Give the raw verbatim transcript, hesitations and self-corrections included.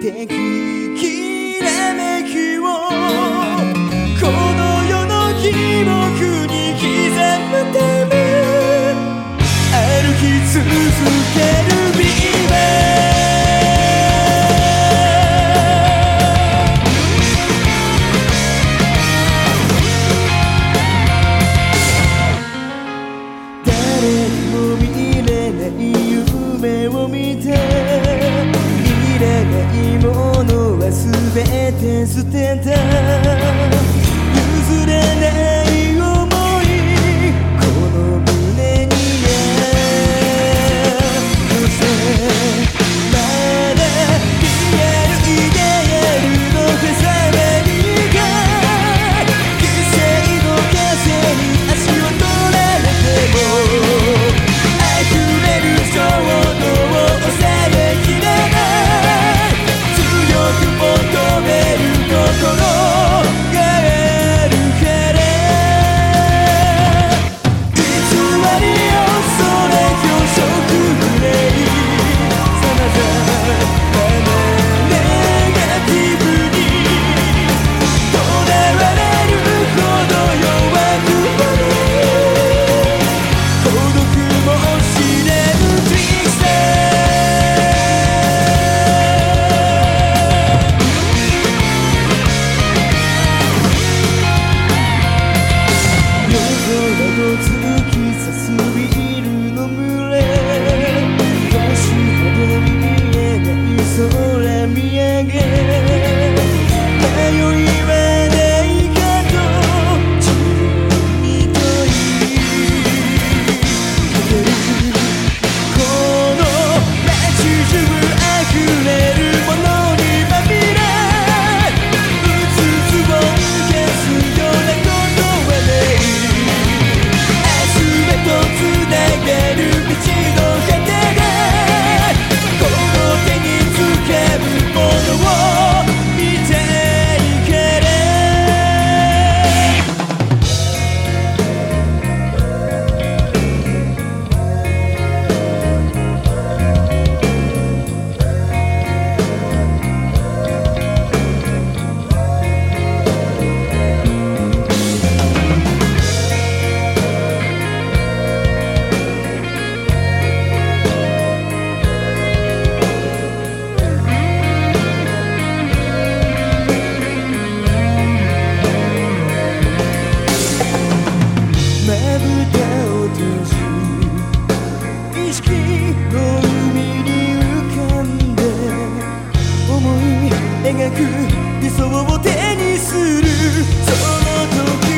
てくきらめきをこの世の記憶に刻むため歩き続けるビーバー夢を見ていらないものはすべて捨てた譲れない想いこの胸に宿せまだリアルイデアルの手触りが犠牲の風に足を取られても溢れる衝動を抑えきれない強く求める心があるから偽りをそれ教職名さまざまなネガティブにとらわれるほど弱くもない孤独も知れぬトリックスター夜空と突き刺すビルの群れ星ほど見えない空見上げ迷いはないかと自分に問いかけるこの街中溢れるものにまみれうつつを抜けすようなことはない明日へとつなげる道の果てでこの手につかむものを見たいからまぶたを閉じ意識の海に浮かんで思い描く理想を手にするその時